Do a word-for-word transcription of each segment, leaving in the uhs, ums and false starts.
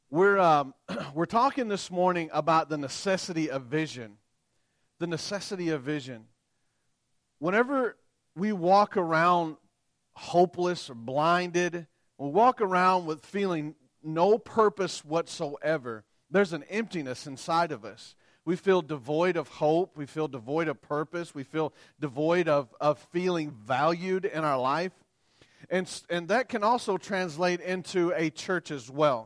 We're um, we're talking this morning about the necessity of vision. The necessity of vision. Whenever we walk around hopeless or blinded, we walk around with feeling no purpose whatsoever, there's an emptiness inside of us. We feel devoid of hope. We feel devoid of purpose. We feel devoid of, of feeling valued in our life. And, and that can also translate into a church as well.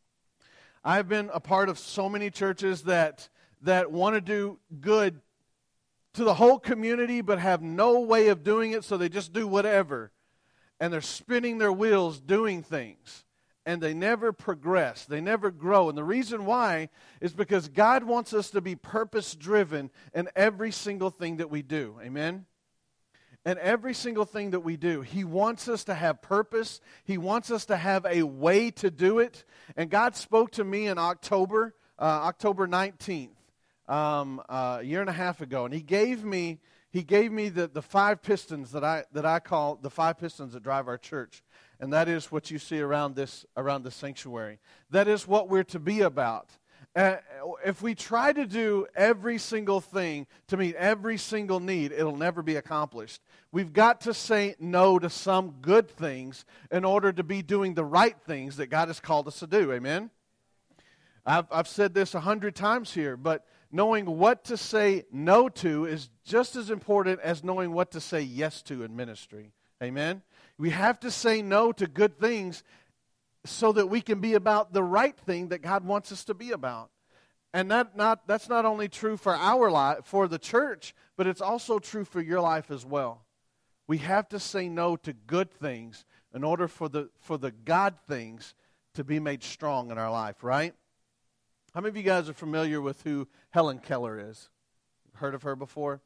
I've been a part of so many churches that that want to do good to the whole community but have no way of doing it, so they just do whatever. And they're spinning their wheels doing things. And they never progress. They never grow. And the reason why is because God wants us to be purpose-driven in every single thing that we do. Amen? And every single thing that we do, He wants us to have purpose. He wants us to have a way to do it. And God spoke to me in October, uh, October nineteenth, um, uh, a year and a half ago. And He gave me, He gave me the, the five pistons that I that I call the five pistons that drive our church. And that is what you see around this around the sanctuary. That is what we're to be about. Uh, if we try to do every single thing to meet every single need, it'll never be accomplished. We've got to say no to some good things in order to be doing the right things that God has called us to do. Amen? I've, I've said this a hundred times here, but knowing what to say no to is just as important as knowing what to say yes to in ministry. Amen? We have to say no to good things so that we can be about the right thing that God wants us to be about. And that not that's not only true for our life, for the church, but it's also true for your life as well. We have to say no to good things in order for the for the God things to be made strong in our life, right? How many of you guys are familiar with who Helen Keller is? Heard of her before?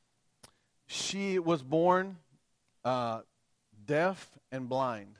She was born uh, deaf and blind.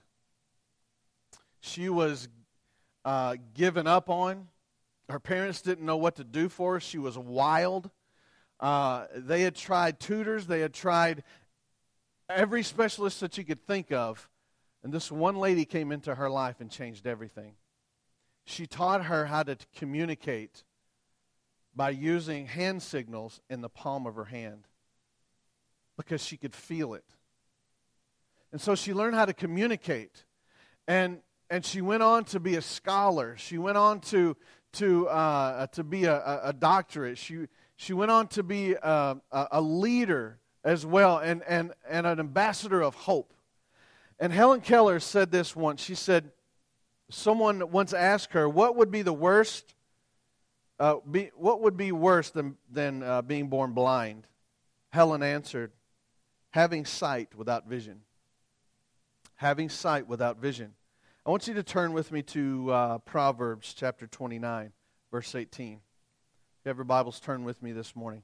She was uh, given up on. Her parents didn't know what to do for her. She was wild. Uh, they had tried tutors. They had tried every specialist that you could think of. And this one lady came into her life and changed everything. She taught her how to communicate by using hand signals in the palm of her hand because she could feel it. And so she learned how to communicate. And And she went on to be a scholar. She went on to to uh, to be a, a doctorate. She she went on to be a, a leader as well, and, and, and an ambassador of hope. And Helen Keller said this once. She said, someone once asked her, "What would be the worst? Uh, be what would be worse than than uh, being born blind?" Helen answered, "Having sight without vision. Having sight without vision." I want you to turn with me to uh, Proverbs chapter twenty-nine, verse eighteen. If you have your Bibles, turn with me this morning.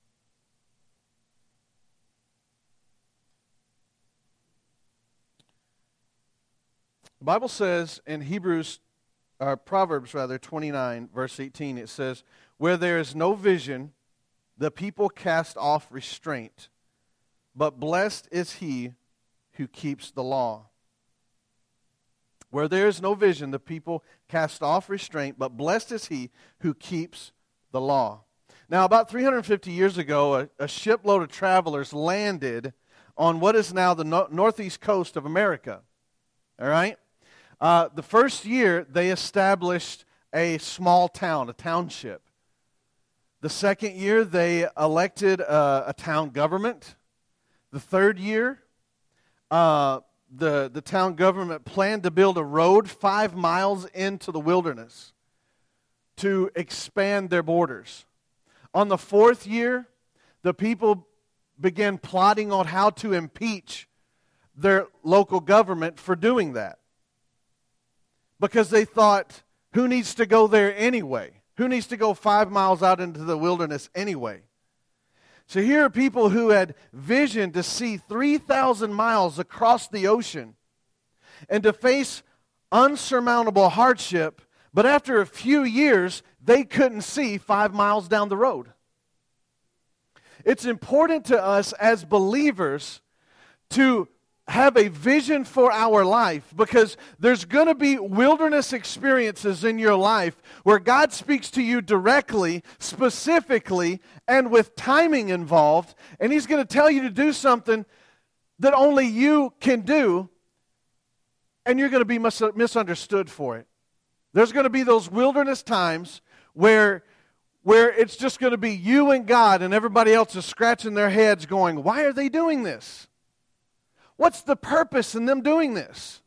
The Bible says in Hebrews, or Proverbs rather, twenty-nine, verse eighteen, it says, "Where there is no vision, the people cast off restraint, but blessed is he who keeps the law." Where there is no vision, the people cast off restraint, but blessed is he who keeps the law. Now, about three hundred fifty years ago, a, a shipload of travelers landed on what is now the no- northeast coast of America. All right? Uh, the first year, they established a small town, a township. The second year, they elected a, a town government. The third year, uh, The, the town government planned to build a road five miles into the wilderness to expand their borders. On the fourth year, the people began plotting on how to impeach their local government for doing that. Because they thought, who needs to go there anyway? Who needs to go five miles out into the wilderness anyway? So here are people who had vision to see three thousand miles across the ocean and to face unsurmountable hardship, but after a few years, they couldn't see five miles down the road. It's important to us as believers to have a vision for our life, because there's going to be wilderness experiences in your life where God speaks to you directly, specifically, and with timing involved, and He's going to tell you to do something that only you can do, and you're going to be mis- misunderstood for it. There's going to be those wilderness times where, where it's just going to be you and God, and everybody else is scratching their heads going, why are they doing this? What's the purpose in them doing this?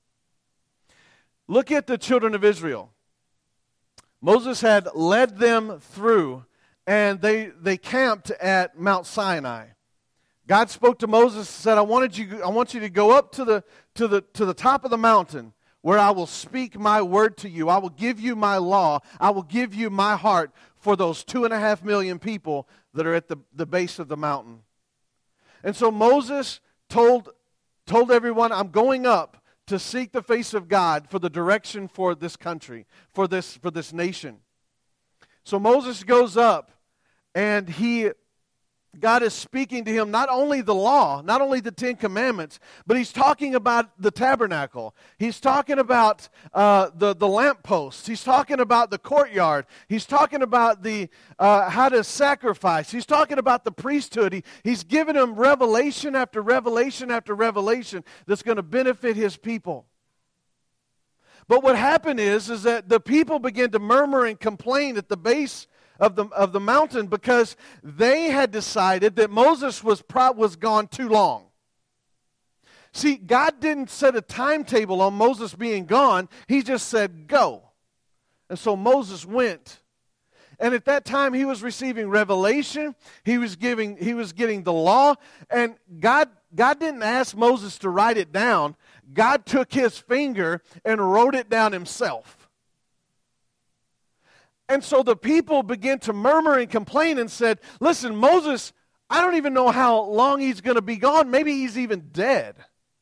Look at the children of Israel. Moses had led them through, and they, they camped at Mount Sinai. God spoke to Moses and said, I wanted you, I want you to go up to the, to the, to the top of the mountain where I will speak my word to you. I will give you my law. I will give you my heart for those two and a half million people that are at the, the base of the mountain. And so Moses told Told everyone, I'm going up to seek the face of God for the direction for this country, for this, for this nation. So Moses goes up, and he, God is speaking to him not only the law, not only the Ten Commandments, but He's talking about the tabernacle. He's talking about uh, the, the lampposts. He's talking about the courtyard. He's talking about the uh, how to sacrifice. He's talking about the priesthood. He, he's given him revelation after revelation after revelation that's going to benefit His people. But what happened is, is that the people began to murmur and complain at the base of the of the mountain, because they had decided that Moses was pro- was gone too long. See, God didn't set a timetable on Moses being gone. He just said, go. And so Moses went. And at that time, he was receiving revelation. He was giving, he was getting the law. And God, God didn't ask Moses to write it down. God took His finger and wrote it down Himself. And so the people began to murmur and complain and said, listen, Moses, I don't even know how long he's going to be gone. Maybe he's even dead.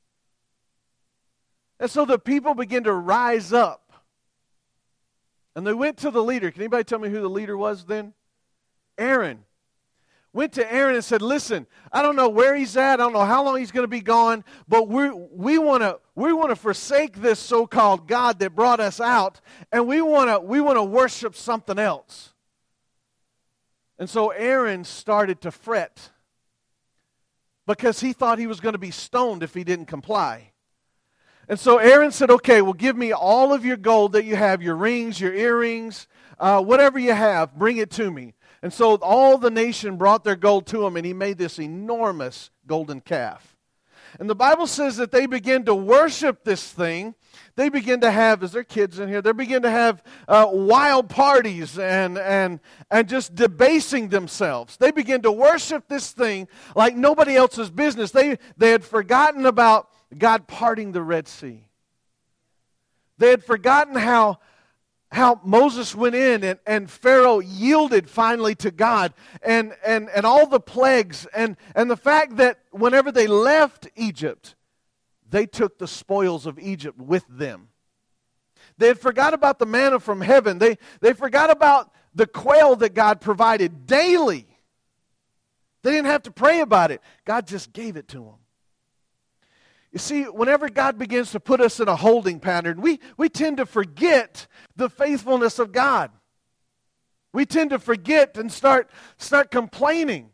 And so the people began to rise up. And they went to the leader. Can anybody tell me who the leader was then? Aaron. Went to Aaron and said, listen, I don't know where he's at. I don't know how long he's going to be gone, but we we want to we want to forsake this so-called God that brought us out, and we want to we want to worship something else. And so Aaron started to fret because he thought he was going to be stoned if he didn't comply. And so Aaron said, okay, well, give me all of your gold that you have, your rings, your earrings, uh, whatever you have, bring it to me. And so all the nation brought their gold to him, and he made this enormous golden calf. And the Bible says that they began to worship this thing. They began to have, is there kids in here? They began to have uh, wild parties and, and, and just debasing themselves. They began to worship this thing like nobody else's business. They, they had forgotten about God parting the Red Sea. They had forgotten how How Moses went in and, and Pharaoh yielded finally to God, and, and, and all the plagues, and, and the fact that whenever they left Egypt, they took the spoils of Egypt with them. They had forgot about the manna from heaven. They, they forgot about the quail that God provided daily. They didn't have to pray about it. God just gave it to them. You see, whenever God begins to put us in a holding pattern, we, we tend to forget the faithfulness of God. We tend to forget and start, start complaining.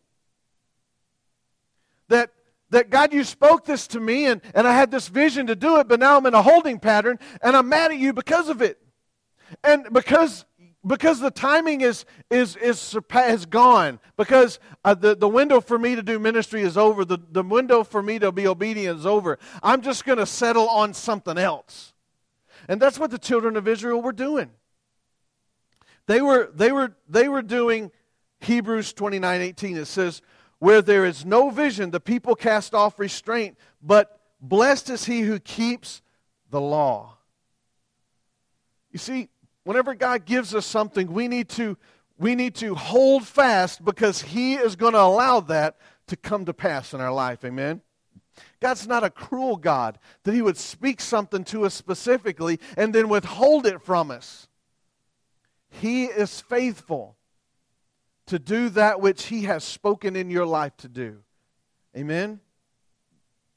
That, that God, you spoke this to me, and, and I had this vision to do it, but now I'm in a holding pattern, and I'm mad at you because of it. And because... Because the timing is is is has gone. Because uh, the, the window for me to do ministry is over. The, the window for me to be obedient is over. I'm just going to settle on something else. And that's what the children of Israel were doing. They were they were they were doing Hebrews twenty-nine eighteen. It says, where there is no vision, the people cast off restraint, but blessed is he who keeps the law. You see, whenever God gives us something, we need to we need to hold fast, because He is going to allow that to come to pass in our life. Amen? God's not a cruel God that He would speak something to us specifically and then withhold it from us. He is faithful to do that which He has spoken in your life to do. Amen?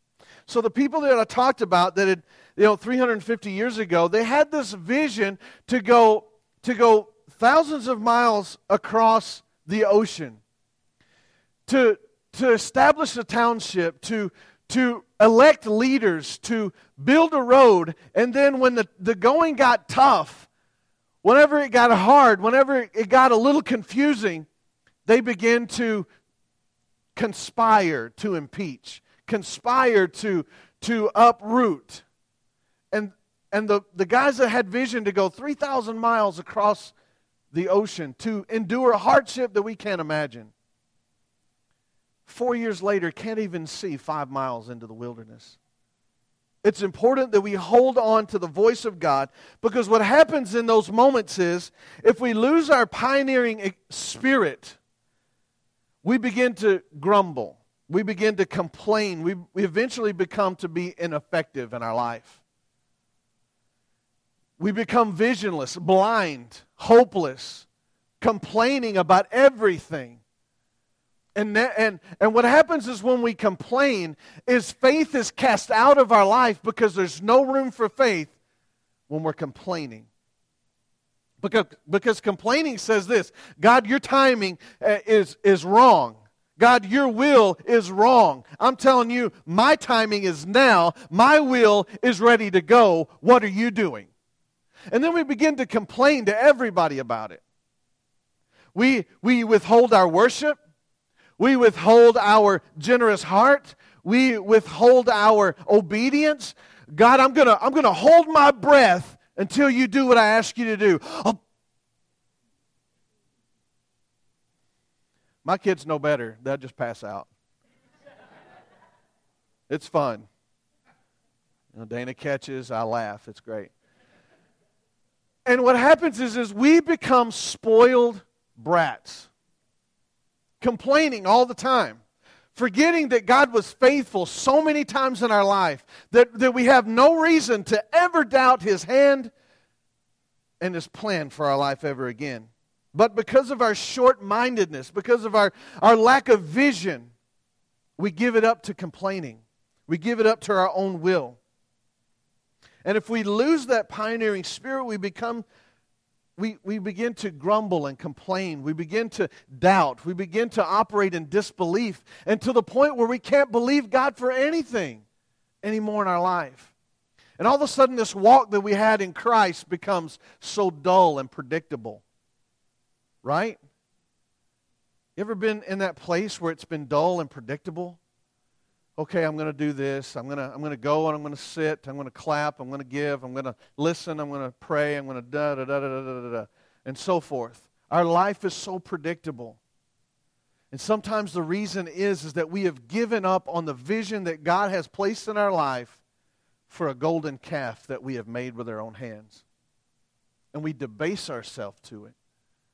So the people that I talked about that had, you know, three hundred fifty years ago, they had this vision to go to go thousands of miles across the ocean, to to establish a township, to to elect leaders, to build a road, and then when the, the going got tough, whenever it got hard, whenever it got a little confusing, they began to conspire to impeach, conspire to to uproot. And and the, the guys that had vision to go three thousand miles across the ocean, to endure a hardship that we can't imagine, four years later can't even see five miles into the wilderness. It's important that we hold on to the voice of God, because what happens in those moments is, if we lose our pioneering spirit, we begin to grumble. We begin to complain. We, we eventually become to be ineffective in our life. We become visionless, blind, hopeless, complaining about everything. And, and, and what happens is, when we complain, is faith is cast out of our life, because there's no room for faith when we're complaining. Because, because complaining says this: God, your timing is, is wrong. God, your will is wrong. I'm telling you, my timing is now. My will is ready to go. What are you doing? And then we begin to complain to everybody about it. We, we withhold our worship. We withhold our generous heart. We withhold our obedience. God, I'm gonna, I'm gonna hold my breath until you do what I ask you to do. Oh. My kids know better. They'll just pass out. It's fun. You know, Dana catches, I laugh. It's great. And what happens is, is we become spoiled brats, complaining all the time, forgetting that God was faithful so many times in our life that, that we have no reason to ever doubt His hand and His plan for our life ever again. But because of our short-mindedness, because of our, our lack of vision, we give it up to complaining. We give it up to our own will. And if we lose that pioneering spirit, we become, we, we begin to grumble and complain. We begin to doubt. We begin to operate in disbelief, and to the point where we can't believe God for anything anymore in our life. And all of a sudden, this walk that we had in Christ becomes so dull and predictable. Right? You ever been in that place where it's been dull and predictable? Okay, I'm going to do this. I'm going to I'm going to go and I'm going to sit. I'm going to clap. I'm going to give. I'm going to listen. I'm going to pray. I'm going to da da da da da da da, and so forth. Our life is so predictable. And sometimes the reason is, is that we have given up on the vision that God has placed in our life for a golden calf that we have made with our own hands. And we debase ourselves to it.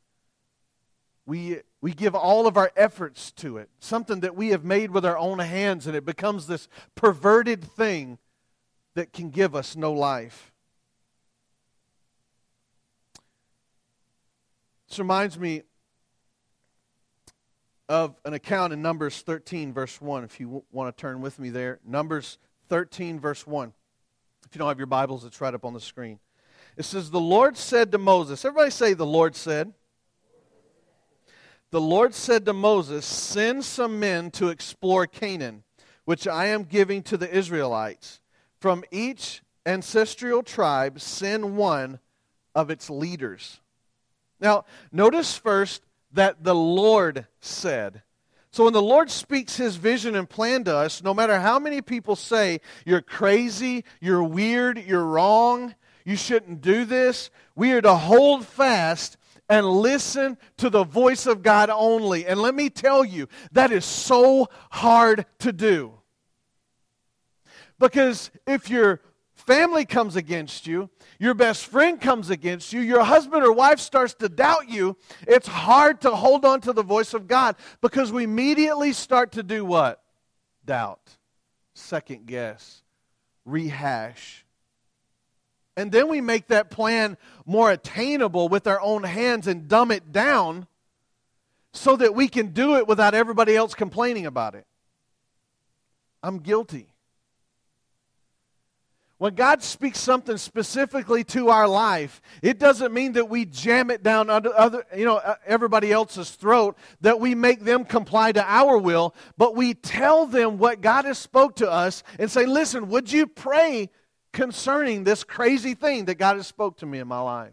We, we give all of our efforts to it, something that we have made with our own hands, and it becomes this perverted thing that can give us no life. This reminds me of an account in Numbers thirteen, verse one, if you w- want to turn with me there. Numbers thirteen, verse one. If you don't have your Bibles, it's right up on the screen. It says, the Lord said to Moses, everybody say, the Lord said. The Lord said to Moses, send some men to explore Canaan, which I am giving to the Israelites. From each ancestral tribe, send one of its leaders. Now, notice first that the Lord said. So when the Lord speaks His vision and plan to us, no matter how many people say, you're crazy, you're weird, you're wrong, you shouldn't do this, we are to hold fast and listen to the voice of God only. And let me tell you, that is so hard to do. Because if your family comes against you, your best friend comes against you, your husband or wife starts to doubt you, it's hard to hold on to the voice of God, because we immediately start to do what? Doubt, second guess, rehash. And then we make that plan more attainable with our own hands and dumb it down so that we can do it without everybody else complaining about it. I'm guilty. When God speaks something specifically to our life, it doesn't mean that we jam it down under other, you know, everybody else's throat, that we make them comply to our will, but we tell them what God has spoke to us and say, listen, would you pray concerning this crazy thing that God has spoke to me in my life?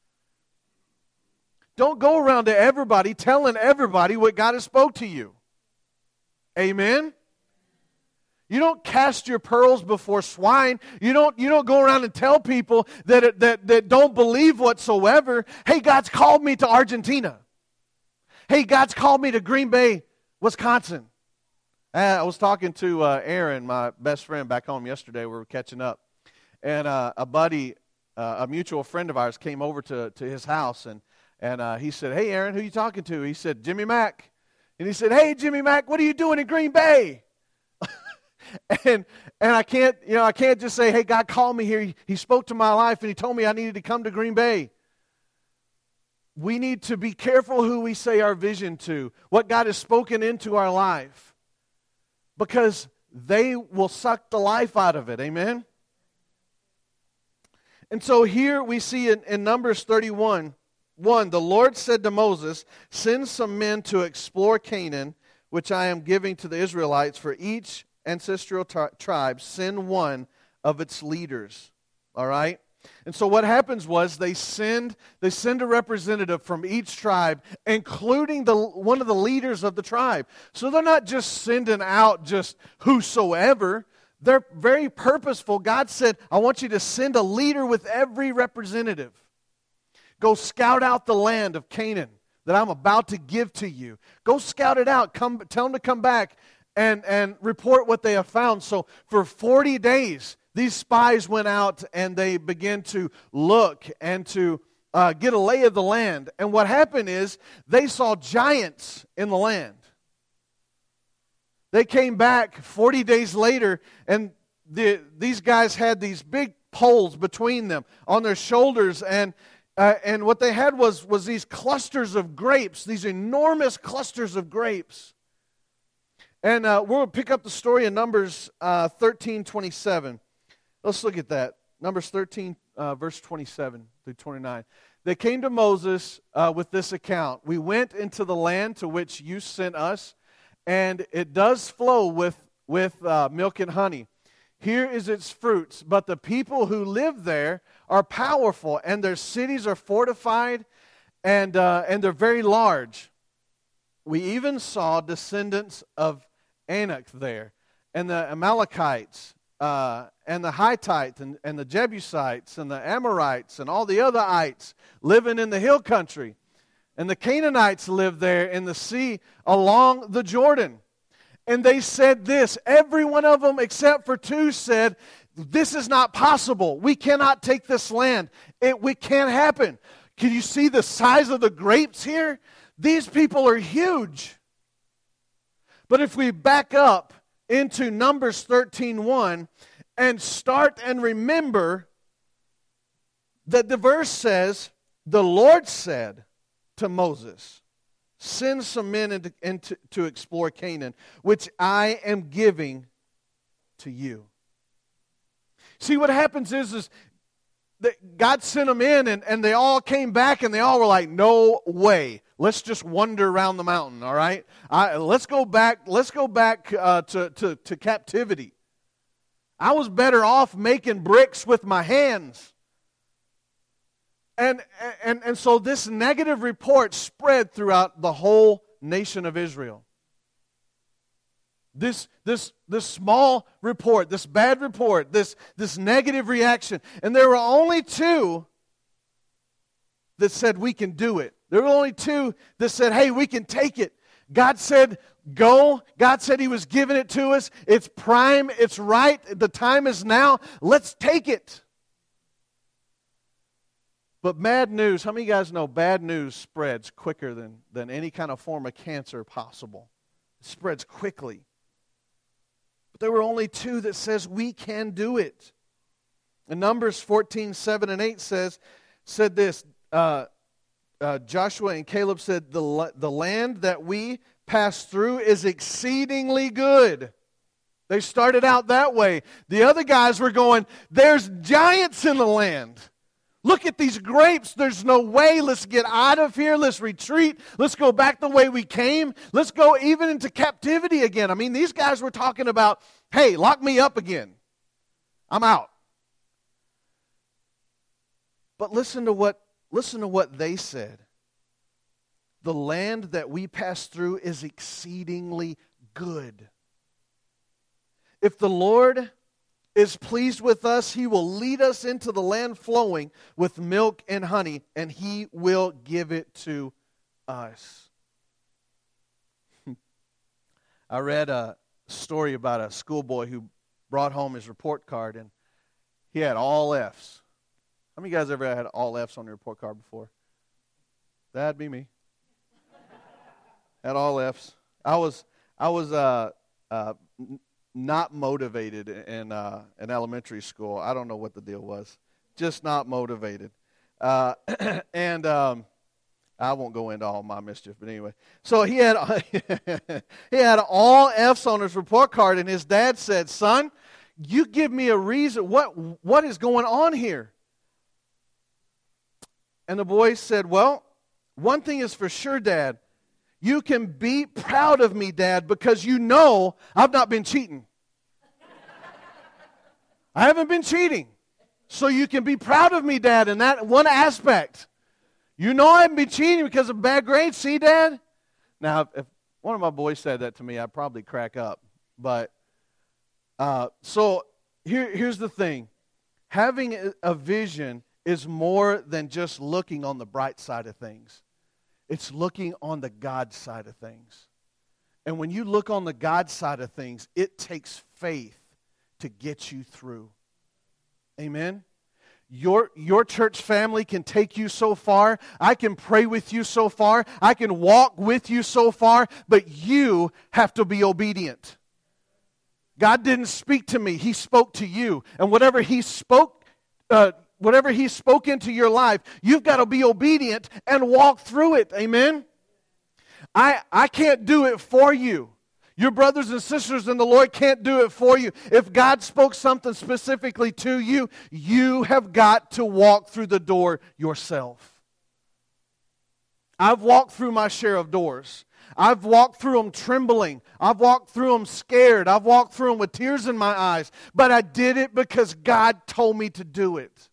Don't go around to everybody telling everybody what God has spoke to you. Amen? You don't cast your pearls before swine. You don't, you don't go around and tell people that, that, that don't believe whatsoever, hey, God's called me to Argentina. Hey, God's called me to Green Bay, Wisconsin. Uh, I was talking to uh, Aaron, my best friend, back home yesterday. We were catching up. And uh, a buddy, uh, a mutual friend of ours, came over to, to his house. And, and uh, he said, hey, Aaron, who are you talking to? He said, Jimmy Mack. And he said, hey, Jimmy Mack, what are you doing in Green Bay? And and I can't, you know, I can't just say, hey, God called me here. He, he spoke to my life and He told me I needed to come to Green Bay. We need to be careful who we say our vision to, what God has spoken into our life, because they will suck the life out of it. Amen? And so here we see in, in Numbers thirty-one, one, the Lord said to Moses, send some men to explore Canaan, which I am giving to the Israelites. For each ancestral t- tribe, send one of its leaders. All right? And so what happens was they send they send a representative from each tribe, including the one of the leaders of the tribe. So they're not just sending out just whosoever. They're very purposeful. God said, I want you to send a leader with every representative. Go scout out the land of Canaan that I'm about to give to you. Go scout it out. Come, tell them to come back and, and report what they have found. So for forty days, these spies went out and they began to look and to uh, get a lay of the land. And what happened is they saw giants in the land. They came back forty days later, and the, these guys had these big poles between them on their shoulders, and uh, and what they had was, was these clusters of grapes, these enormous clusters of grapes. And uh, we'll pick up the story in Numbers uh, thirteen twenty-seven. Let's look at that. Numbers thirteen, uh, verse twenty-seven through twenty-nine. They came to Moses uh, with this account. We went into the land to which you sent us, and it does flow with, with uh, milk and honey. Here is its fruits. But the people who live there are powerful, and their cities are fortified, and uh, and they're very large. We even saw descendants of Anak there, and the Amalekites, uh, and the Hittites, and, and the Jebusites, and the Amorites, and all the other ites living in the hill country. And the Canaanites lived there in the sea along the Jordan. And they said this, every one of them except for two said, this is not possible. We cannot take this land. It we can't happen. Can you see the size of the grapes here? These people are huge. But if we back up into Numbers thirteen one and start and remember that the verse says, the Lord said to Moses, send some men into, into, to explore Canaan, which I am giving to you. See, what happens is, is that God sent them in, and, and they all came back, and they all were like, no way. Let's just wander around the mountain, all right? I, let's go back, let's go back uh, to, to, to captivity. I was better off making bricks with my hands. And, and, and so this negative report spread throughout the whole nation of Israel. This, this, this small report, this bad report, this, this negative reaction. And there were only two that said, we can do it. There were only two that said, hey, we can take it. God said, go. God said He was giving it to us. It's prime. It's right. The time is now. Let's take it. But bad news, how many of you guys know bad news spreads quicker than, than any kind of form of cancer possible? It spreads quickly. But there were only two that says we can do it. And Numbers fourteen, seven and eight says, said this, uh, uh, Joshua and Caleb said, the, the land that we passed through is exceedingly good. They started out that way. The other guys were going, there's giants in the land. Look at these grapes. There's no way. Let's get out of here. Let's retreat. Let's go back the way we came. Let's go even into captivity again. I mean, these guys were talking about, hey, lock me up again. I'm out. But listen to what, listen to what they said. The land that we pass through is exceedingly good. If the Lord is pleased with us, He will lead us into the land flowing with milk and honey, and He will give it to us. I read a story about a schoolboy who brought home his report card, and he had all F's. How many of you guys ever had all F's on your report card before? That'd be me. Had all F's. I was I was uh, uh, not motivated in uh, in elementary school. I don't know what the deal was. Just not motivated. Uh, and um, I won't go into all my mischief, but anyway. So he had he had all F's on his report card, and his dad said, "Son, you give me a reason. What what is going on here?" And the boy said, "Well, one thing is for sure, Dad. You can be proud of me, Dad, because you know I've not been cheating. I haven't been cheating. So you can be proud of me, Dad, in that one aspect. You know I haven't been cheating because of bad grades, see, Dad?" Now, if, if one of my boys said that to me, I'd probably crack up. But, uh, so here, here's the thing. Having a, a vision is more than just looking on the bright side of things. It's looking on the God side of things. And when you look on the God side of things, it takes faith to get you through. Amen? Your, your church family can take you so far. I can pray with you so far. I can walk with you so far. But you have to be obedient. God didn't speak to me. He spoke to you. And whatever He spoke uh, Whatever He spoke into your life, you've got to be obedient and walk through it. Amen? I, I can't do it for you. Your brothers and sisters in the Lord can't do it for you. If God spoke something specifically to you, you have got to walk through the door yourself. I've walked through my share of doors. I've walked through them trembling. I've walked through them scared. I've walked through them with tears in my eyes. But I did it because God told me to do it.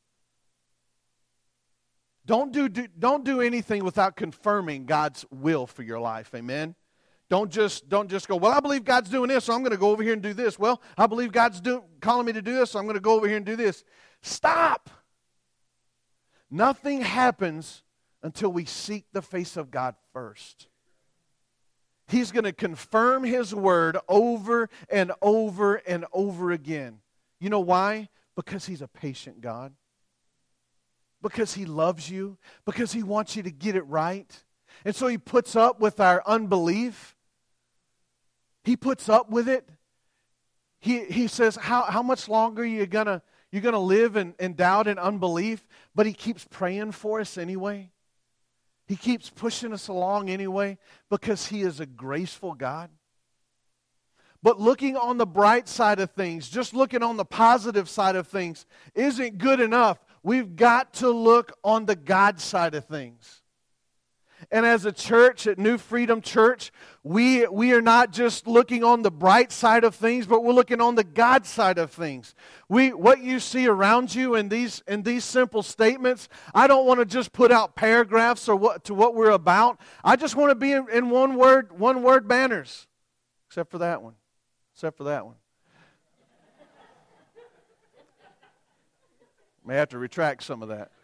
Don't do, do, don't do anything without confirming God's will for your life. Amen? Don't just, don't just go, well, I believe God's doing this, so I'm going to go over here and do this. Well, I believe God's do, calling me to do this, so I'm going to go over here and do this. Stop. Nothing happens until we seek the face of God first. He's going to confirm His word over and over and over again. You know why? Because He's a patient God. Because He loves you. Because He wants you to get it right. And so He puts up with our unbelief. He puts up with it. He, he says, how, how much longer are you going to you're gonna live in, in doubt and unbelief? But He keeps praying for us anyway. He keeps pushing us along anyway because He is a graceful God. But looking on the bright side of things, just looking on the positive side of things, isn't good enough. We've got to look on the God side of things. And as a church, at New Freedom Church, we, we are not just looking on the bright side of things, but we're looking on the God side of things. We, what you see around you in these, in these simple statements, I don't want to just put out paragraphs or what, to what we're about. I just want to be in, in one word, one word banners, except for that one, except for that one. May have to retract some of that.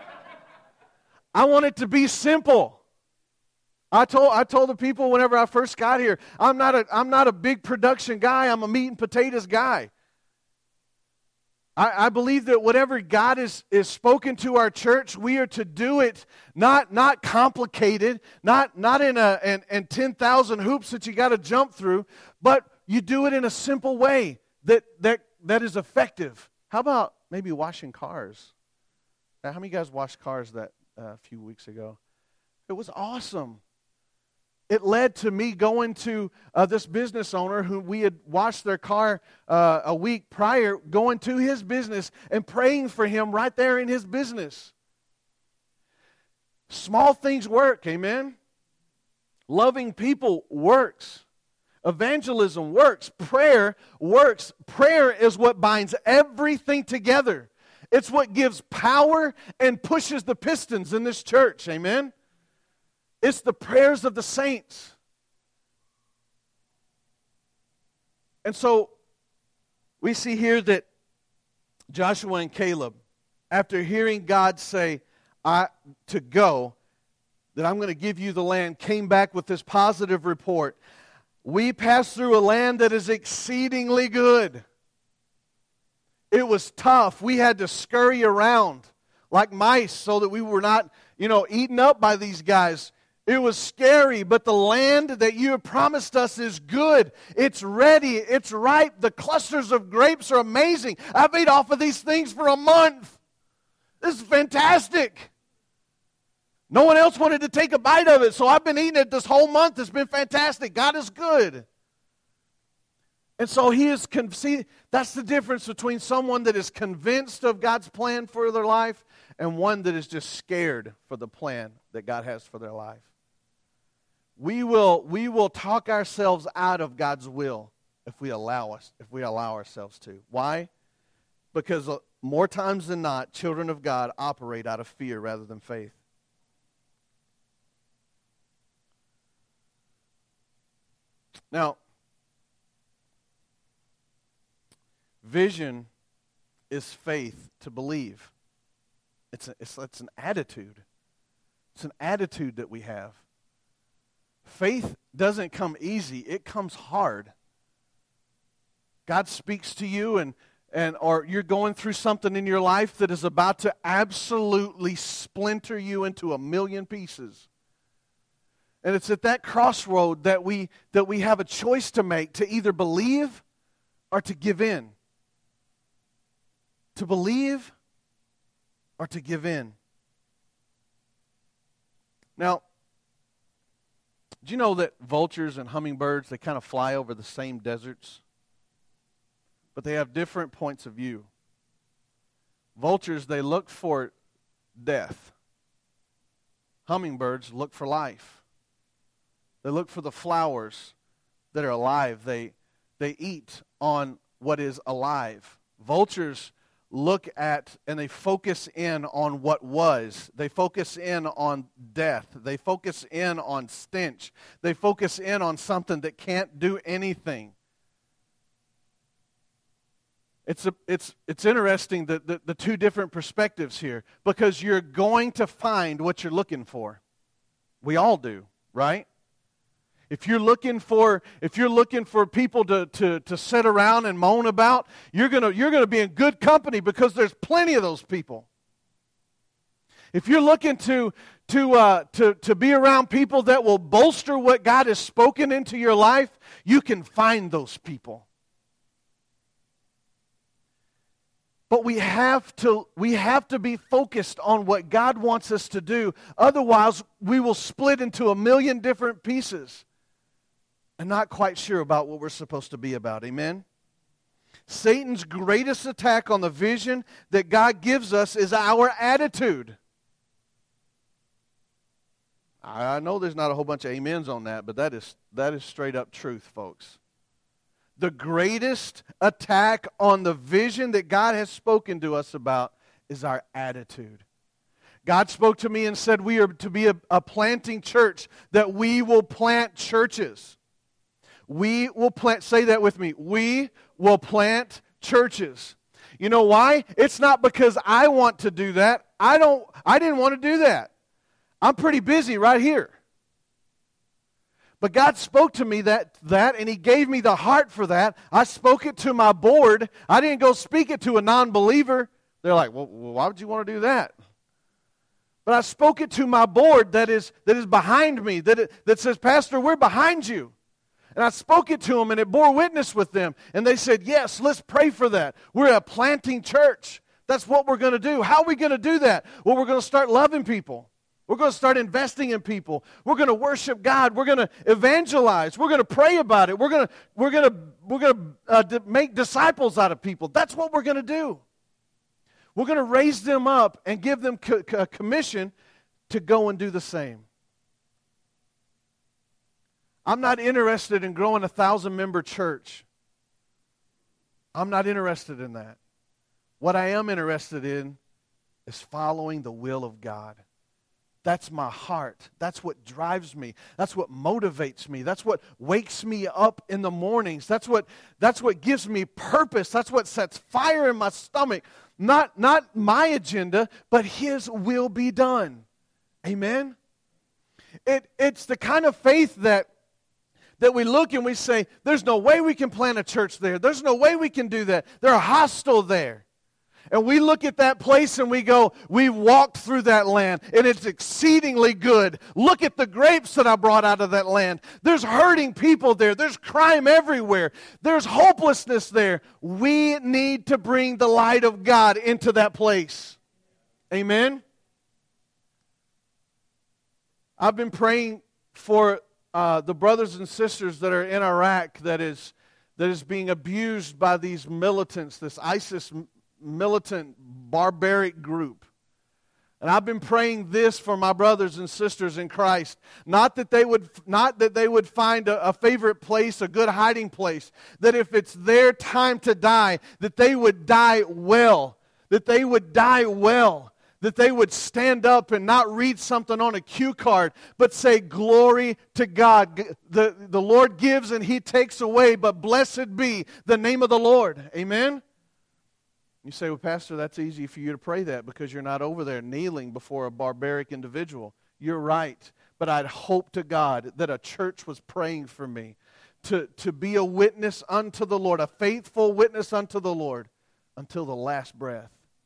I want it to be simple. I told I told the people whenever I first got here, I'm not a I'm not a big production guy. I'm a meat and potatoes guy. I, I believe that whatever God is, is spoken to our church, we are to do it not not complicated, not not in a in, in ten thousand hoops that you got to jump through, but you do it in a simple way that that that is effective. How about maybe washing cars? Now, how many of you guys washed cars that uh, a few weeks ago? It was awesome. it led to me going to uh, this business owner who we had washed their car uh, a week prior, going to his business and praying for him right there in his business. Small things work, amen? Loving people works. Evangelism works. Prayer works. Prayer is what binds everything together. It's what gives power and pushes the pistons in this church, amen? It's the prayers of the saints. And so we see here that Joshua and Caleb, after hearing God say I, to go, that I'm going to give you the land, came back with this positive report. We passed through a land that is exceedingly good. It was tough. We had to scurry around like mice so that we were not, you know, eaten up by these guys. It was scary, but the land that you have promised us is good. It's ready. It's ripe. The clusters of grapes are amazing. I've ate off of these things for a month. This is fantastic. No one else wanted to take a bite of it, so I've been eating it this whole month. It's been fantastic. God is good. And so he is, con- see, that's the difference between someone that is convinced of God's plan for their life and one that is just scared for the plan that God has for their life. We will, we will talk ourselves out of God's will if we allow us, if we allow ourselves to. Why? Because more times than not, children of God operate out of fear rather than faith. Now, vision is faith to believe. It's, a, it's, it's an attitude. It's an attitude that we have. Faith doesn't come easy. It comes hard. God speaks to you and, and or you're going through something in your life that is about to absolutely splinter you into a million pieces. And it's at that crossroad that we that we have a choice to make, to either believe or to give in. To believe or to give in. Now, do you know that vultures and hummingbirds, they kind of fly over the same deserts? But they have different points of view. Vultures, they look for death. Hummingbirds look for life. They look for the flowers that are alive. They, they eat on what is alive. Vultures look at and they focus in on what was. They focus in on death. They focus in on stench. They focus in on something that can't do anything. It's a, it's it's interesting the, the, the two different perspectives here, because you're going to find what you're looking for. We all do, right? If you're looking for if you're looking for people to, to, to sit around and moan about, you're gonna you're gonna be in good company, because there's plenty of those people. If you're looking to to uh, to to be around people that will bolster what God has spoken into your life, you can find those people. But we have to we have to be focused on what God wants us to do. Otherwise, we will split into a million different pieces and not quite sure about what we're supposed to be about. Amen? Satan's greatest attack on the vision that God gives us is our attitude. I know there's not a whole bunch of amens on that, but that is that is straight up truth, folks. The greatest attack on the vision that God has spoken to us about is our attitude. God spoke to me and said we are to be a, a planting church, that we will plant churches. We will plant, say that with me, we will plant churches. You know why? It's not because I want to do that. I don't, I didn't want to do that. I'm pretty busy right here. But God spoke to me that, that, and He gave me the heart for that. I spoke it to my board. I didn't go speak it to a non-believer. They're like, well, why would you want to do that? But I spoke it to my board that is, that is behind me, that, it, that says, Pastor, we're behind you. And I spoke it to them, and it bore witness with them. And they said, yes, let's pray for that. We're a planting church. That's what we're going to do. How are we going to do that? Well, we're going to start loving people. We're going to start investing in people. We're going to worship God. We're going to evangelize. We're going to pray about it. We're going to we're going to we're going to uh, d- make disciples out of people. That's what we're going to do. We're going to raise them up and give them co- a commission to go and do the same. I'm not interested in growing a thousand-member church. I'm not interested in that. What I am interested in is following the will of God. That's my heart. That's what drives me. That's what motivates me. That's what wakes me up in the mornings. That's what, that's what gives me purpose. That's what sets fire in my stomach. Not, not my agenda, but His will be done. Amen? It, it's the kind of faith that, that we look and we say, there's no way we can plant a church there. There's no way we can do that. They're hostile there. And we look at that place and we go, we walked through that land and it's exceedingly good. Look at the grapes that I brought out of that land. There's hurting people there. There's crime everywhere. There's hopelessness there. We need to bring the light of God into that place. Amen? I've been praying for uh, the brothers and sisters that are in Iraq that is, that is being abused by these militants, this ISIS militant, barbaric group. And I've been praying this for my brothers and sisters in Christ. Not that they would, not that they would find a, a favorite place, a good hiding place. That if it's their time to die, that they would die well. That they would die well. That they would stand up and not read something on a cue card, but say, glory to God. The, the Lord gives and He takes away, but blessed be the name of the Lord. Amen? You say, well, Pastor, that's easy for you to pray that because you're not over there kneeling before a barbaric individual. You're right. But I'd hope to God that a church was praying for me to, to be a witness unto the Lord, a faithful witness unto the Lord until the last breath.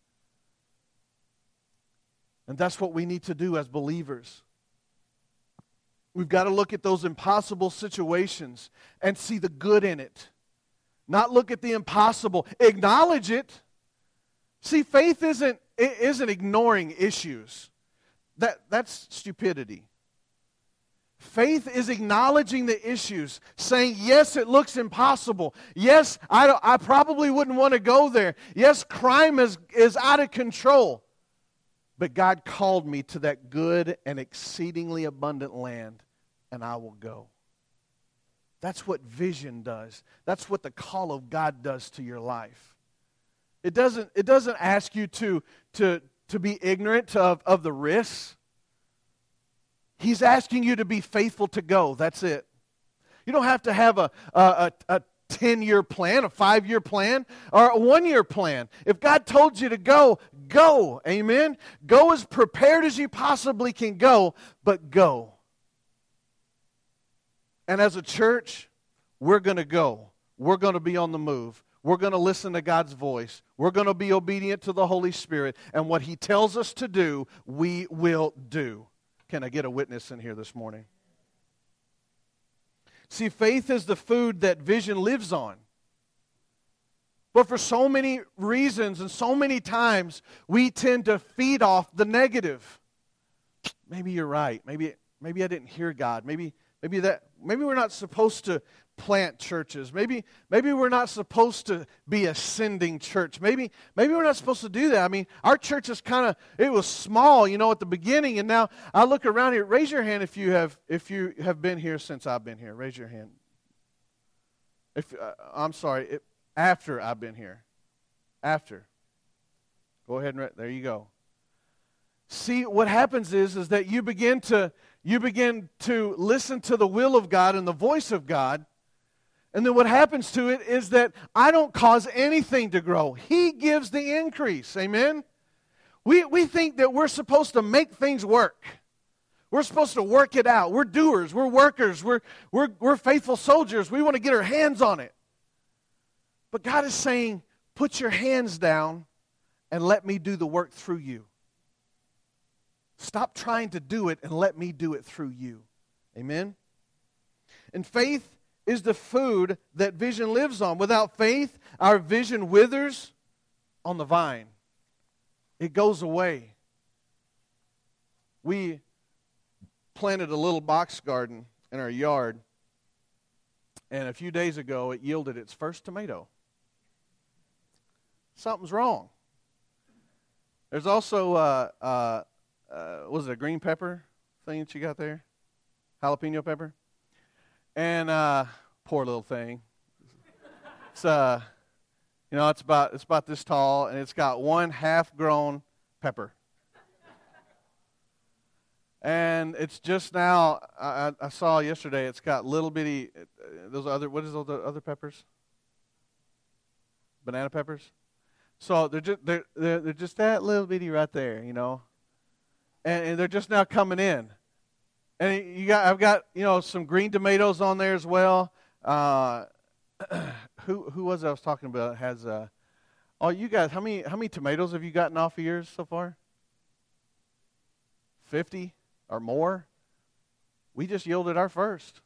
And that's what we need to do as believers. We've got to look at those impossible situations and see the good in it. Not look at the impossible. Acknowledge it. See, faith isn't, isn't ignoring issues. That, that's stupidity. Faith is acknowledging the issues, saying, yes, it looks impossible. Yes, I, don't, I probably wouldn't want to go there. Yes, crime is, is out of control. But God called me to that good and exceedingly abundant land, and I will go. That's what vision does. That's what the call of God does to your life. It doesn't, it doesn't ask you to, to, to be ignorant of, of the risks. He's asking you to be faithful to go. That's it. You don't have to have a, a, a ten-year plan, a five-year plan, or a one-year plan. If God told you to go, go. Amen? Go as prepared as you possibly can go, but go. And as a church, we're going to go. We're going to be on the move. We're going to listen to God's voice. We're going to be obedient to the Holy Spirit. And what He tells us to do, we will do. Can I get a witness in here this morning? See, faith is the food that vision lives on. But for so many reasons and so many times, we tend to feed off the negative. Maybe you're right. Maybe, maybe I didn't hear God. Maybe, maybe that. Maybe we're not supposed to plant churches. Maybe, maybe we're not supposed to be a sending church. Maybe, maybe we're not supposed to do that. I mean, our church is kind of, it was small, you know, at the beginning, and now I look around here. Raise your hand if you have, if you have been here since I've been here. Raise your hand. If uh, I'm sorry, it, after I've been here. After. Go ahead and re- there you go. See, what happens is, is that you begin to, you begin to listen to the will of God and the voice of God. And then what happens to it is that I don't cause anything to grow. He gives the increase. Amen? We, we think that we're supposed to make things work. We're supposed to work it out. We're doers. We're workers. We're, we're, we're faithful soldiers. We want to get our hands on it. But God is saying, put your hands down and let me do the work through you. Stop trying to do it and let me do it through you. Amen? And faith is the food that vision lives on. Without faith, our vision withers on the vine. It goes away. We planted a little box garden in our yard, and a few days ago it yielded its first tomato. Something's wrong. There's also, uh, uh, uh, was it a green pepper thing that you got there? Jalapeno pepper? And uh, poor little thing. It's uh, you know, it's about it's about this tall, and it's got one half-grown pepper. And it's just now, I, I saw yesterday, it's got little bitty, those other, what is those other peppers? Banana peppers? So they're just, they're, they're, they're just that little bitty right there, you know. And, and they're just now coming in. And you got, I've got, you know, some green tomatoes on there as well. Uh, who who was it I was talking about? Has, uh, oh, you guys, how many, how many tomatoes have you gotten off of yours so far? fifty? Or more. We just yielded our first.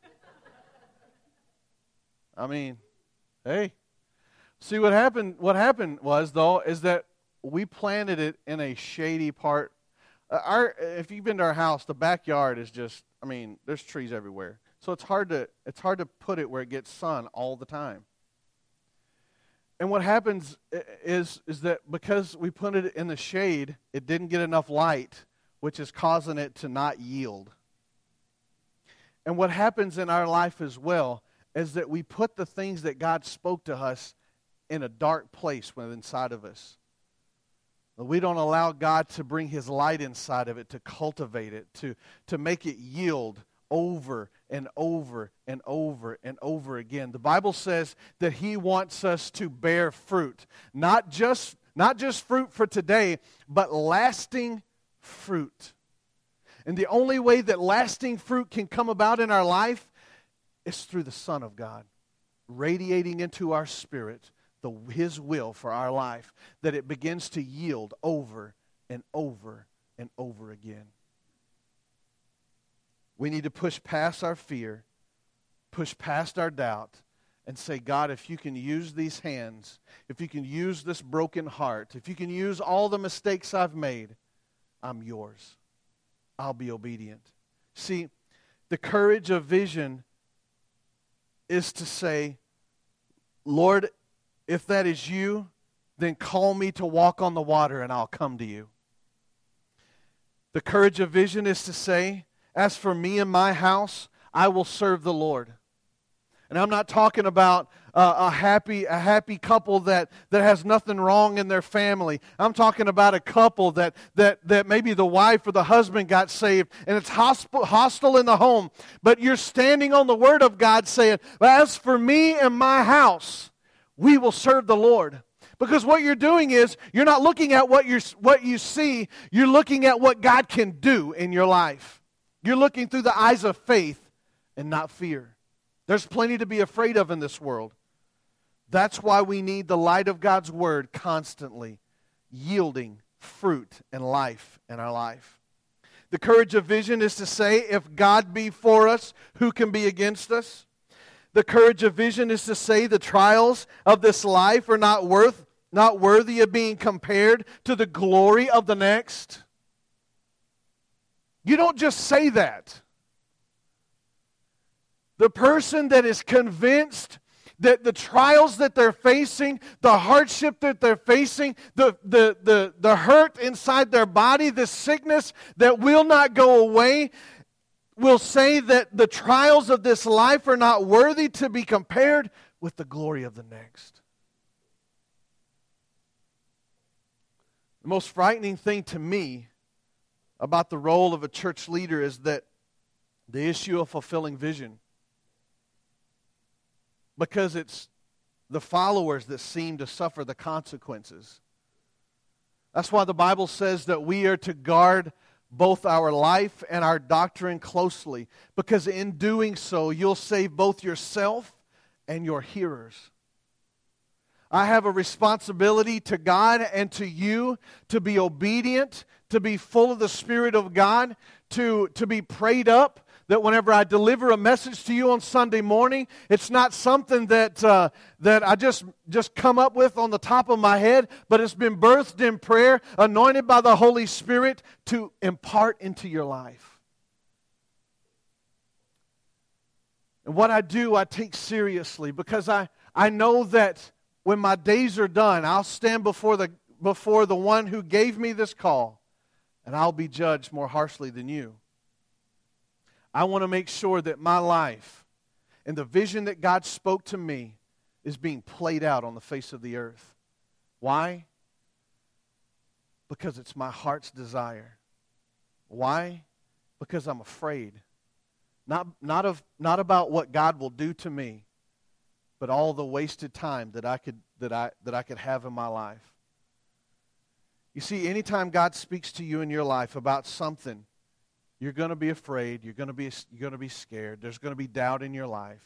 I mean, hey. See, what happened What happened was, though, is that we planted it in a shady part. Uh, our, if you've been to our house, the backyard is just, I mean, there's trees everywhere. So it's hard to it's hard to put it where it gets sun all the time. And what happens is, is that because we put it in the shade, it didn't get enough light, which is causing it to not yield. And what happens in our life as well is that we put the things that God spoke to us in a dark place within inside of us. We don't allow God to bring His light inside of it, to cultivate it, to, to make it yield over and over and over and over again. The Bible says that He wants us to bear fruit. Not just, not just fruit for today, but lasting fruit. And the only way that lasting fruit can come about in our life is through the Son of God, radiating into our spirit the, His will for our life, that it begins to yield over and over and over again. We need to push past our fear, push past our doubt, and say, God, if you can use these hands, if you can use this broken heart, if you can use all the mistakes I've made, I'm yours. I'll be obedient. See, the courage of vision is to say, Lord, if that is you, then call me to walk on the water and I'll come to you. The courage of vision is to say, as for me and my house, I will serve the Lord. And I'm not talking about uh, a happy a happy couple that, that has nothing wrong in their family. I'm talking about a couple that that that maybe the wife or the husband got saved and it's hostile, hostile in the home. But you're standing on the Word of God saying, as for me and my house, we will serve the Lord. Because what you're doing is, you're not looking at what you what you see, you're looking at what God can do in your life. You're looking through the eyes of faith and not fear. There's plenty to be afraid of in this world. That's why we need the light of God's Word constantly yielding fruit and life in our life. The courage of vision is to say, if God be for us, who can be against us? The courage of vision is to say the trials of this life are not worth, not worthy of being compared to the glory of the next. You don't just say that. The person that is convinced that the trials that they're facing, the hardship that they're facing, the, the, the, the hurt inside their body, the sickness that will not go away, will say that the trials of this life are not worthy to be compared with the glory of the next. The most frightening thing to me about the role of a church leader is that the issue of fulfilling vision. Because it's the followers that seem to suffer the consequences. That's why the Bible says that we are to guard both our life and our doctrine closely. Because in doing so, you'll save both yourself and your hearers. I have a responsibility to God and to you to be obedient, to be full of the Spirit of God, to, to be prayed up. That whenever I deliver a message to you on Sunday morning, it's not something that uh, that I just, just come up with on the top of my head, but it's been birthed in prayer, anointed by the Holy Spirit to impart into your life. And what I do, I take seriously because I, I know that when my days are done, I'll stand before the, before the one who gave me this call, and I'll be judged more harshly than you. I want to make sure that my life and the vision that God spoke to me is being played out on the face of the earth. Why? Because it's my heart's desire. Why? Because I'm afraid. Not, not, of, not about what God will do to me, but all the wasted time that I could, that I, that I could have in my life. You see, anytime God speaks to you in your life about something, you're going to be afraid, you're going to be, you're going to be scared, there's going to be doubt in your life.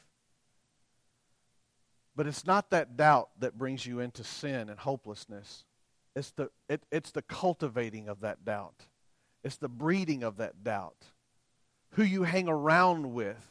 But it's not that doubt that brings you into sin and hopelessness. It's the, it, it's the cultivating of that doubt. It's the breeding of that doubt. Who you hang around with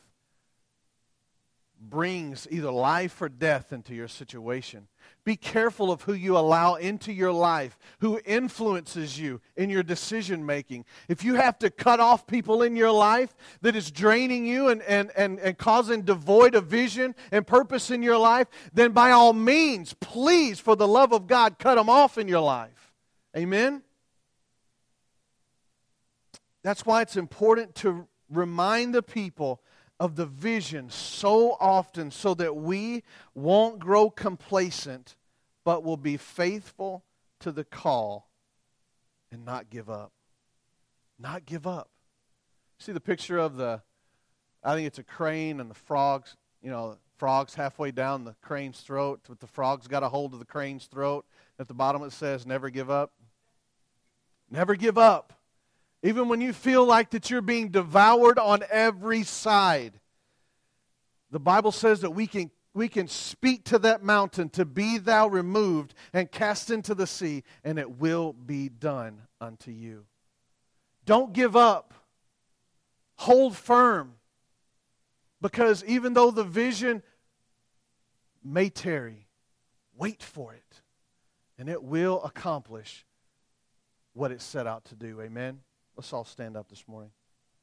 brings either life or death into your situation. Be careful of who you allow into your life, who influences you in your decision making. If you have to cut off people in your life that is draining you and, and, and, and causing devoid of vision and purpose in your life, then by all means, please, for the love of God, cut them off in your life. Amen? That's why it's important to remind the people of the vision so often so that we won't grow complacent, but will be faithful to the call and not give up. Not give up. See the picture of the, I think it's a crane and the frogs, you know, frogs halfway down the crane's throat, with the frogs got a hold of the crane's throat. At the bottom it says, never give up. Never give up. Even when you feel like that you're being devoured on every side. The Bible says that we can, we can speak to that mountain to be thou removed and cast into the sea, and it will be done unto you. Don't give up. Hold firm. Because even though the vision may tarry, wait for it. And it will accomplish what it set out to do. Amen? Let's all stand up this morning.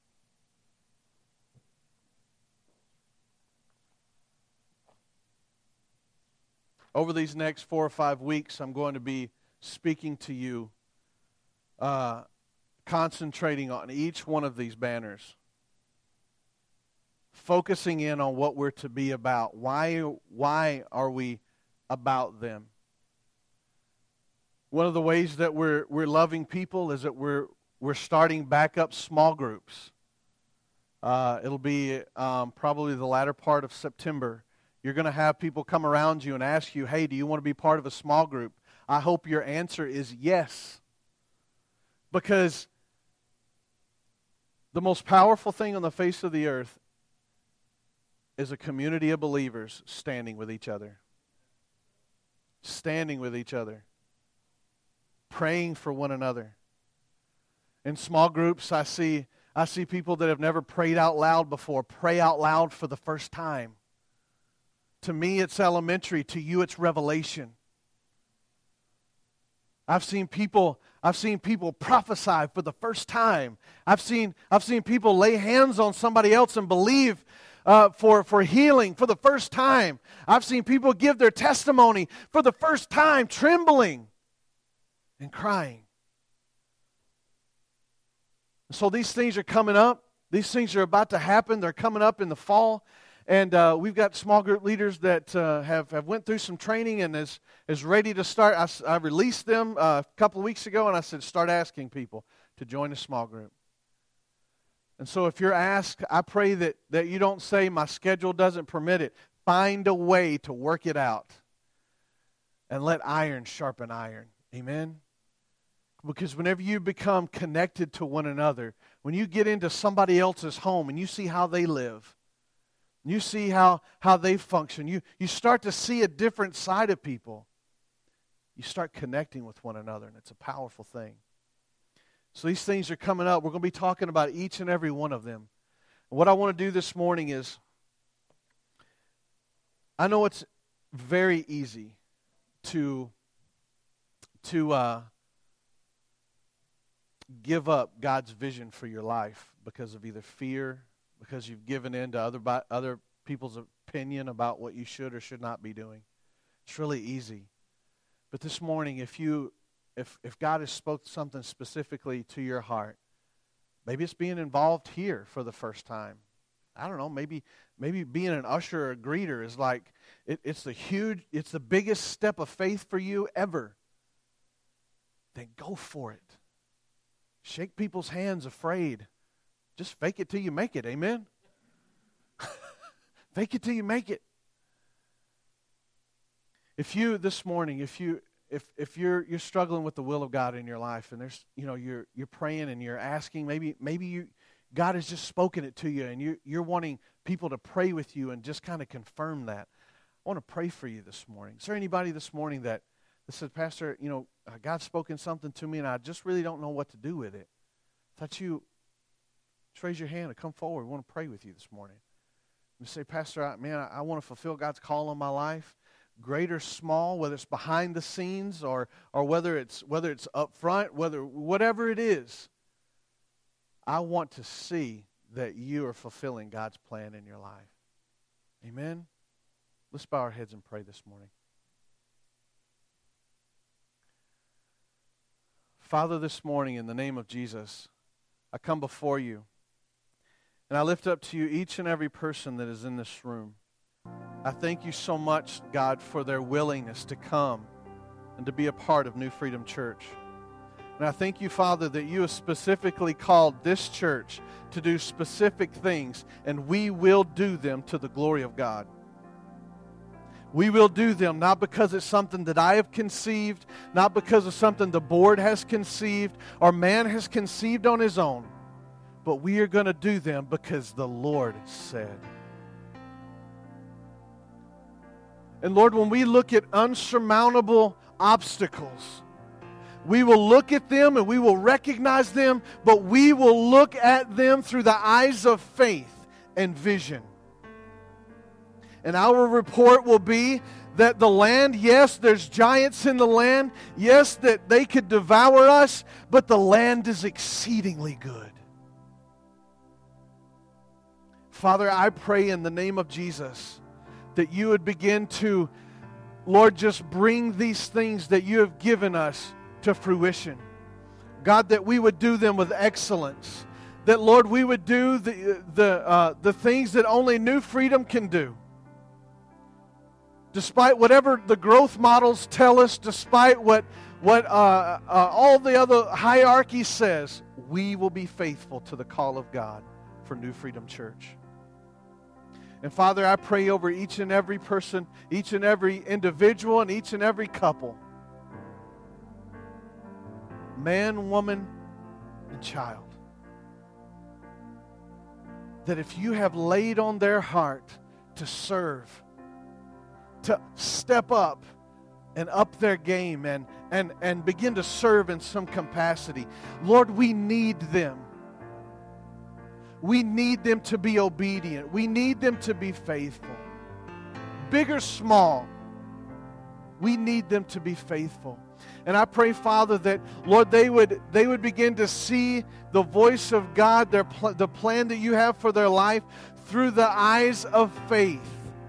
Over these next four or five weeks, I'm going to be speaking to you, uh, concentrating on each one of these banners, focusing in on what we're to be about. Why, why are we about them? One of the ways that we're we're loving people is that we're we're starting back up small groups. Uh, it'll be um, probably the latter part of September. You're going to have people come around you and ask you, hey, do you want to be part of a small group? I hope your answer is yes. Because the most powerful thing on the face of the earth is a community of believers standing with each other. Standing with each other. Praying for one another. In small groups, I see I see people that have never prayed out loud before pray out loud for the first time. To me, it's elementary. To you, it's revelation. I've seen people, I've seen people prophesy for the first time. I've seen, I've seen people lay hands on somebody else and believe uh, for, for healing for the first time. I've seen people give their testimony for the first time, trembling and crying. So these things are coming up. These things are about to happen. They're coming up in the fall. And uh, we've got small group leaders that uh, have, have went through some training and is, is ready to start. I, I released them uh, a couple of weeks ago, and I said, start asking people to join a small group. And so if you're asked, I pray that, that you don't say, my schedule doesn't permit it. Find a way to work it out. And let iron sharpen iron. Amen? Because whenever you become connected to one another, when you get into somebody else's home and you see how they live, you see how, how they function, you, you start to see a different side of people. You start connecting with one another, and it's a powerful thing. So these things are coming up. We're going to be talking about each and every one of them. And what I want to do this morning is, I know it's very easy to, to uh, give up God's vision for your life because of either fear, because you've given in to other other people's opinion about what you should or should not be doing. It's really easy. But this morning, if you, if if God has spoke something specifically to your heart, maybe it's being involved here for the first time. I don't know, maybe maybe being an usher or a greeter is like, it, it's the huge, it's the biggest step of faith for you ever. Then go for it. Shake people's hands afraid. Just fake it till you make it, amen? Fake it till you make it. If you, this morning, if you, if if you're you're struggling with the will of God in your life, and there's, you know, you're you're praying and you're asking, maybe maybe you, God has just spoken it to you, and you you're wanting people to pray with you and just kind of confirm that. I want to pray for you this morning. Is there anybody this morning that, that said, Pastor, you know, uh, God's spoken something to me, and I just really don't know what to do with it? I thought you, just raise your hand and come forward. We want to pray with you this morning. You say, Pastor, I, man, I, I want to fulfill God's call on my life, great or small, whether it's behind the scenes or or whether it's whether it's up front, whether whatever it is. I want to see that you are fulfilling God's plan in your life. Amen? Let's bow our heads and pray this morning. Father, this morning, in the name of Jesus, I come before you, and I lift up to you each and every person that is in this room. I thank you so much, God, for their willingness to come and to be a part of New Freedom Church. And I thank you, Father, that you have specifically called this church to do specific things, and we will do them to the glory of God. We will do them not because it's something that I have conceived, not because of something the board has conceived or man has conceived on his own, but we are going to do them because the Lord said. And Lord, when we look at unsurmountable obstacles, we will look at them and we will recognize them, but we will look at them through the eyes of faith and vision. And our report will be that the land, yes, there's giants in the land. Yes, that they could devour us, but the land is exceedingly good. Father, I pray in the name of Jesus that you would begin to, Lord, just bring these things that you have given us to fruition. God, that we would do them with excellence. That, Lord, we would do the, the, uh, the things that only New Freedom can do. Despite whatever the growth models tell us, despite what, what uh, uh, all the other hierarchy says, we will be faithful to the call of God for New Freedom Church. And Father, I pray over each and every person, each and every individual, and each and every couple. Man, woman, and child. That if you have laid on their heart to serve, to step up and up their game and, and, and begin to serve in some capacity, Lord, we need them. We need them to be obedient. We need them to be faithful. Big or small, we need them to be faithful. And I pray, Father, that, Lord, they would they would begin to see the voice of God, their pl- the plan that you have for their life through the eyes of faith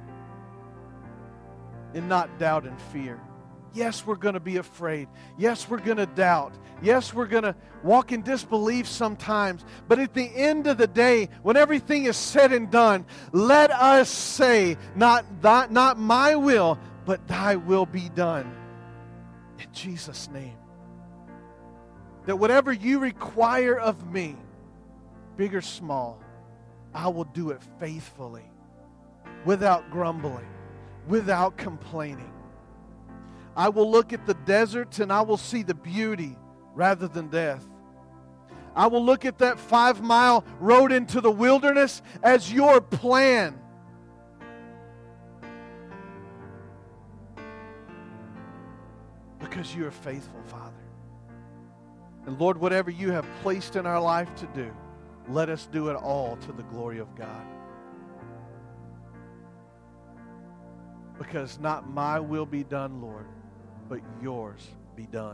and not doubt and fear. Yes, we're going to be afraid. Yes, we're going to doubt. Yes, we're going to walk in disbelief sometimes. But at the end of the day, when everything is said and done, let us say, not, not, not my will, but thy will be done. In Jesus' name. That whatever you require of me, big or small, I will do it faithfully, without grumbling, without complaining. I will look at the deserts and I will see the beauty rather than death. I will look at that five-mile road into the wilderness as your plan. Because you are faithful, Father. And Lord, whatever you have placed in our life to do, let us do it all to the glory of God. Because not my will be done, Lord, but yours be done.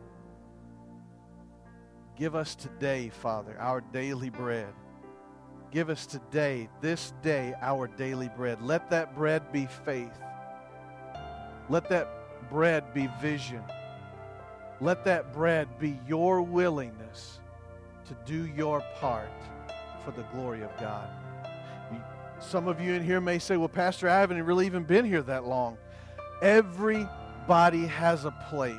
Give us today, Father, our daily bread. give us today, this day, our daily bread. Let that bread be faith. Let that bread be vision. Let that bread be your willingness to do your part for the glory of God. Some of you in here may say, well, Pastor, I haven't really even been here that long. Everybody has a place,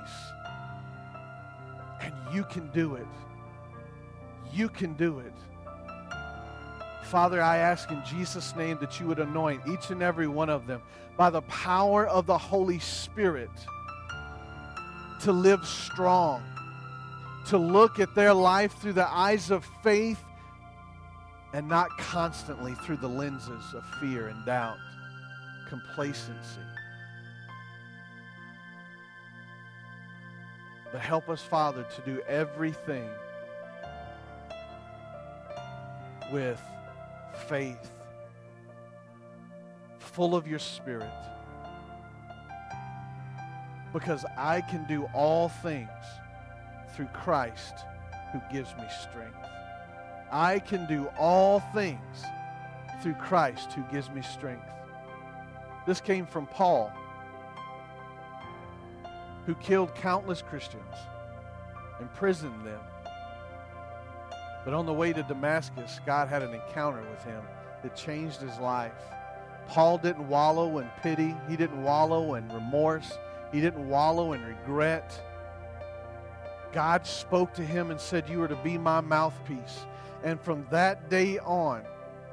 and you can do it. You can do it. Father, I ask in Jesus' name that you would anoint each and every one of them by the power of the Holy Spirit to live strong, to look at their life through the eyes of faith and not constantly through the lenses of fear and doubt, complacency. But help us, Father, to do everything with faith, full of your Spirit. Because I can do all things through Christ who gives me strength. I can do all things through Christ who gives me strength. This came from Paul, who killed countless Christians, imprisoned them. But on the way to Damascus, God had an encounter with him that changed his life. Paul didn't wallow in pity. He didn't wallow in remorse. He didn't wallow in regret. God spoke to him and said, you are to be my mouthpiece. And from that day on,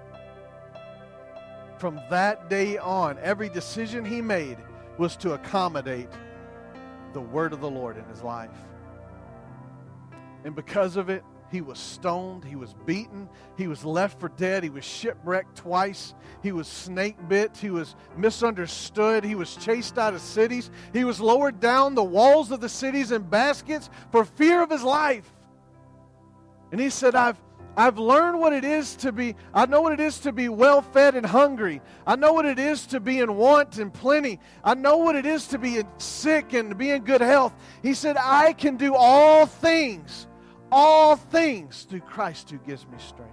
from that day on, every decision he made was to accommodate the word of the Lord in his life. And because of it, he was stoned, he was beaten, he was left for dead, he was shipwrecked twice, he was snake bit, he was misunderstood, he was chased out of cities, he was lowered down the walls of the cities in baskets for fear of his life. And he said, I've I've learned what it is to be, I know what it is to be well-fed and hungry. I know what it is to be in want and plenty. I know what it is to be sick and to be in good health. He said, I can do all things, all things through Christ who gives me strength.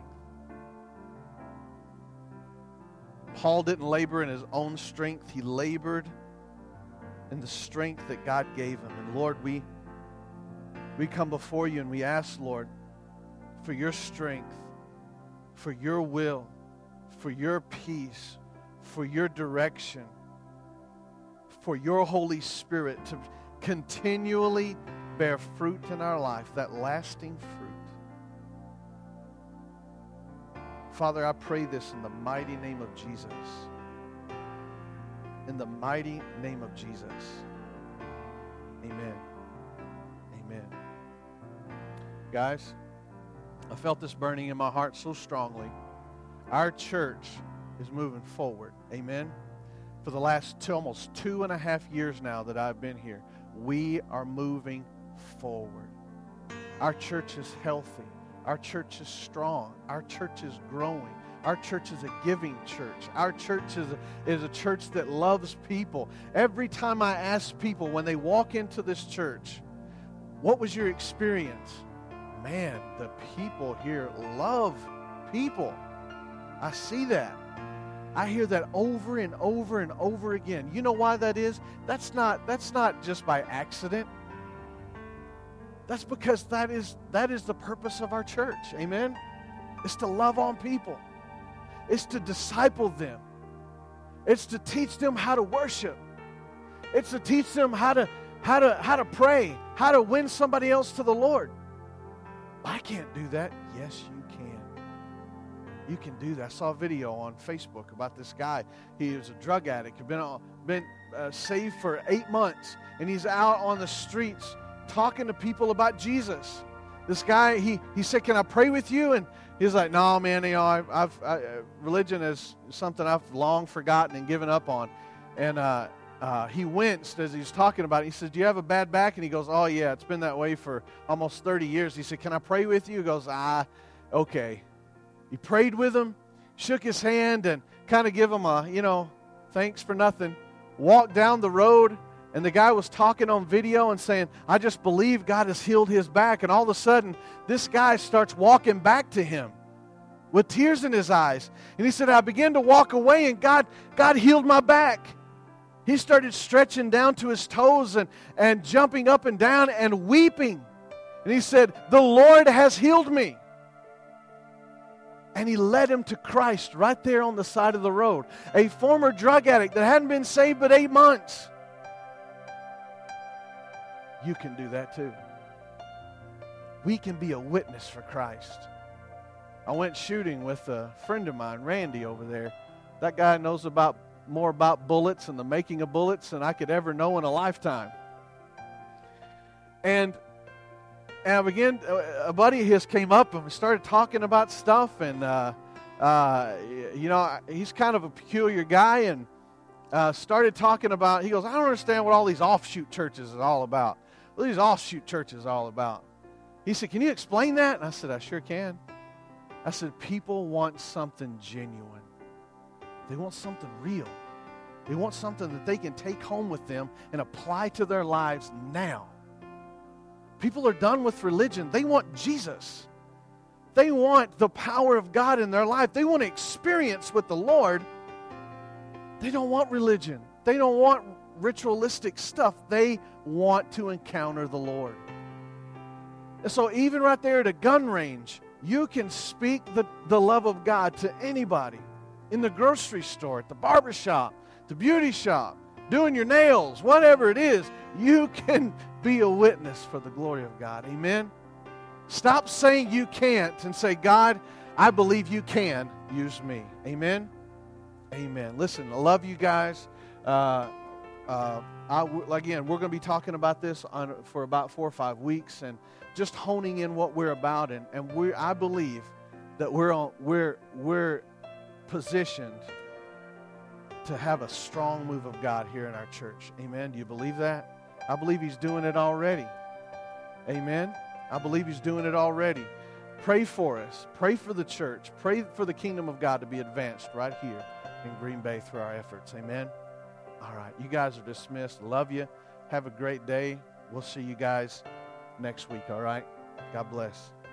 Paul didn't labor in his own strength. He labored in the strength that God gave him. And Lord, we, we come before you and we ask, Lord, for your strength, for your will, for your peace, for your direction, for your Holy Spirit to continually bear fruit in our life, that lasting fruit. Father, I pray this in the mighty name of Jesus. In the mighty name of Jesus. Amen. Amen. Guys, I felt this burning in my heart so strongly. Our church is moving forward. Amen. For the last two, almost two and a half years now that I've been here, we are moving forward. Our church is healthy. Our church is strong. Our church is growing. Our church is a giving church. Our church is a, is a church that loves people. Every time I ask people when they walk into this church, what was your experience? Man, the people here love people. I see that. I hear that over and over and over again. You know why that is? That's not, that's not just by accident. That's because that is, that is the purpose of our church. Amen? It's to love on people. It's to disciple them. It's to teach them how to worship. It's to teach them how to, how to, how to pray, how to win somebody else to the Lord. I can't do that. Yes, you can. You can do that. I saw a video on Facebook about this guy. He was a drug addict. He'd been, been uh, saved for eight months, and he's out on the streets talking to people about Jesus. This guy, he, he said, can I pray with you? And he's like, no, man, you know, I, I've, I, religion is something I've long forgotten and given up on. And uh, uh, he winced as he was talking about it. He said, do you have a bad back? And he goes, oh, yeah, it's been that way for almost thirty years. He said, can I pray with you? He goes, ah, okay. He prayed with him, shook his hand, and kind of give him a, you know, thanks for nothing. Walked down the road, and the guy was talking on video and saying, I just believe God has healed his back. And all of a sudden, this guy starts walking back to him. with tears in his eyes. And he said, I began to walk away, and God, God healed my back. He started stretching down to his toes and, and jumping up and down and weeping. And he said, the Lord has healed me. And he led him to Christ right there on the side of the road. A former drug addict that hadn't been saved but eight months. You can do that too. We can be a witness for Christ. I went shooting with a friend of mine, Randy, over there. That guy knows about more about bullets and the making of bullets than I could ever know in a lifetime. And, and I began, a buddy of his came up and we started talking about stuff. And, uh, uh, you know, he's kind of a peculiar guy, and uh, started talking about, he goes, I don't understand what all these offshoot churches is all about. What are these offshoot churches all about? He said, can you explain that? And I said, I sure can. I said, people want something genuine. They want something real. They want something that they can take home with them and apply to their lives now. People are done with religion. They want Jesus. They want the power of God in their life. They want to experience with the Lord. They don't want religion. They don't want ritualistic stuff. They want to encounter the Lord. And so even right there at a gun range, you can speak the, the love of God to anybody. In the grocery store, at the barber shop, the beauty shop, doing your nails, whatever it is, you can be a witness for the glory of God. Amen? Stop saying you can't and say, God, I believe you can use me. Amen? Amen. Listen, I love you guys. Uh, uh, I w- again, we're going to be talking about this on, for about four or five weeks, and just honing in what we're about. And, and we, I believe that we're on, we're we're positioned to have a strong move of God here in our church. Amen. Do you believe that? I believe He's doing it already. Amen. I believe He's doing it already. Pray for us. Pray for the church. Pray for the kingdom of God to be advanced right here in Green Bay through our efforts. Amen. All right. You guys are dismissed. Love you. Have a great day. We'll see you guys next week. All right. God bless.